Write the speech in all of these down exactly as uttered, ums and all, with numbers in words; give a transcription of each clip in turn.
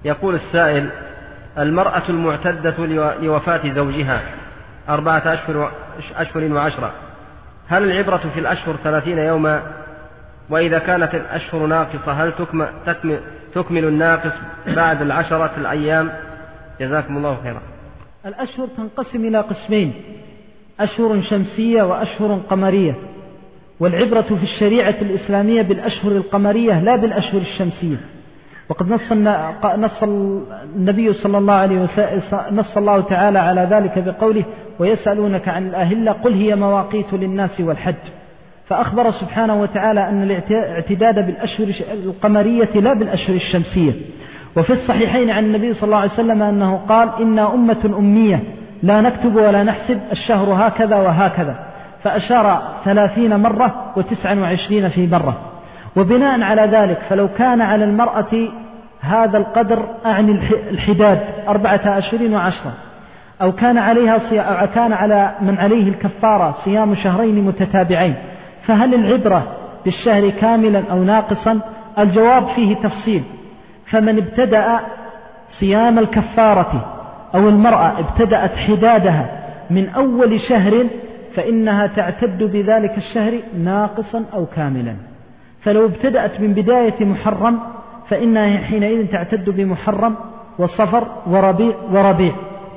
يقول السائل: المرأة المعتدة لوفاة زوجها أربعة أشهر, أشهر وعشرة، هل العبرة في الأشهر ثلاثين يوما؟ وإذا كانت الأشهر ناقصة هل تكمل, تكمل, تكمل الناقص بعد العشرة الأيام؟ جزاكم الله خيرا. الأشهر تنقسم إلى قسمين: أشهر شمسية وأشهر قمرية، والعبرة في الشريعة الإسلامية بالأشهر القمرية لا بالأشهر الشمسية. وقد نص نص النبي صلى الله عليه وسلم نص الله تعالى على ذلك بقوله: ويسألونك عن الأهلة قل هي مواقيت للناس والحج. فأخبر سبحانه وتعالى أن الاعتداد بالأشهر القمرية لا بالأشهر الشمسية. وفي الصحيحين عن النبي صلى الله عليه وسلم أنه قال: إنا أمة أمية لا نكتب ولا نحسب، الشهر هكذا وهكذا، فأشار ثلاثين مرة وتسعا وعشرين في مرة. وبناء على ذلك فلو كان على المرأة هذا القدر، أعني الحداد أربعة أشهر وعشرة، أو كان عليها أو كان على من عليه الكفارة صيام شهرين متتابعين، فهل العبرة بالشهر كاملا أو ناقصا؟ الجواب فيه تفصيل. فمن ابتدأ صيام الكفارة أو المرأة ابتدأت حدادها من أول شهر فإنها تعتد بذلك الشهر ناقصا أو كاملا. فلو ابتدأت من بداية محرم فإنها حينئذ تعتد بمحرم وصفر وربيع وربيع،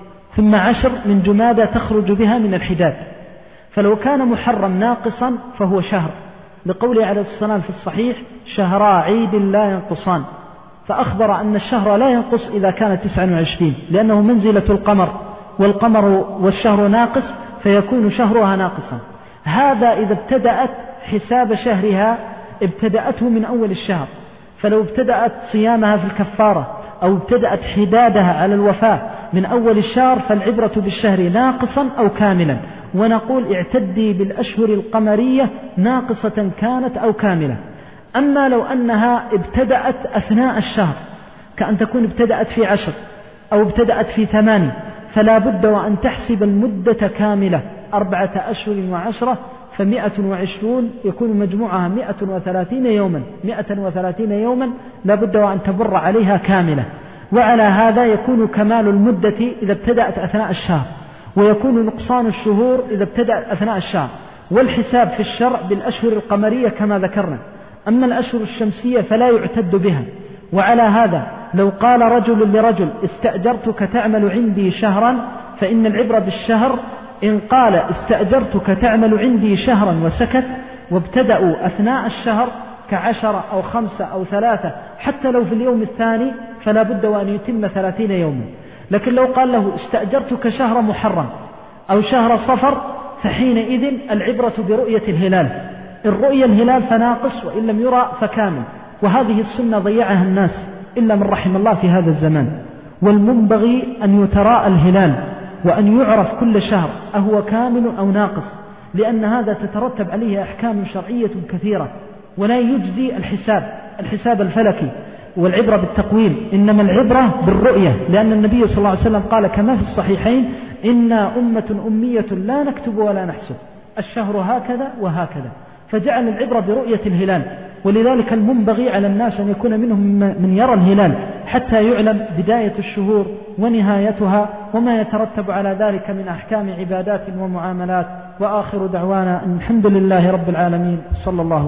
ثم عشر من جمادى تخرج بها من الحداد. فلو كان محرم ناقصا فهو شهر، لقوله عليه الصلاة والسلام في الصحيح: شهرا عيد لا ينقصان. فأخبر أن الشهر لا ينقص إذا كان تسعة وعشرين، لأنه منزلة القمر، والقمر والشهر ناقص فيكون شهرها ناقصا. هذا إذا ابتدأت حساب شهرها ابتدأته من أول الشهر. فلو ابتدأت صيامها في الكفارة أو ابتدأت حدادها على الوفاة من أول الشهر فالعبرة بالشهر ناقصا أو كاملا، ونقول اعتدي بالأشهر القمرية ناقصة كانت أو كاملة. أما لو أنها ابتدأت أثناء الشهر، كأن تكون ابتدأت في عشر أو ابتدأت في ثماني، فلا بد وأن تحسب المدة كاملة أربعة أشهر وعشرة، فمئة وعشرون يكون مجموعها مئة وثلاثين يوما مئة وثلاثين يوما لا بد وأن تبر عليها كاملة. وعلى هذا يكون كمال المدة إذا ابتدأت أثناء الشهر، ويكون نقصان الشهور إذا ابتدأت أثناء الشهر. والحساب في الشرع بالأشهر القمرية كما ذكرنا. أما الأشهر الشمسية فلا يعتد بها. وعلى هذا لو قال رجل لرجل: استأجرتك تعمل عندي شهرا، فإن العبرة بالشهر. إن قال: استأجرتك تعمل عندي شهرا وسكت، وابتدأوا أثناء الشهر كعشرة أو خمسة أو ثلاثة، حتى لو في اليوم الثاني فلا بد وأن يتم ثلاثين يوما. لكن لو قال له: استأجرتك شهر محرم أو شهر صفر، فحينئذ العبرة برؤية الهلال. إن رؤية الهلال فناقص، وإن لم يرى فكامل. وهذه السنة ضيعها الناس إلا من رحم الله في هذا الزمان. والمنبغي أن يتراءى الهلال وأن يعرف كل شهر أهو كامل أو ناقص، لأن هذا تترتب عليه أحكام شرعية كثيرة. ولا يجزي الحساب الحساب الفلكي والعبرة بالتقويم، إنما العبرة بالرؤية، لأن النبي صلى الله عليه وسلم قال كما في الصحيحين: إنا أمة أمية لا نكتب ولا نحسب، الشهر هكذا وهكذا. فجعل العبرة برؤية الهلال. ولذلك المنبغي على الناس أن يكون منهم من يرى الهلال حتى يعلم بداية الشهور ونهايتها وما يترتب على ذلك من أحكام عبادات ومعاملات. وآخر دعوانا أن الحمد لله رب العالمين، صلى الله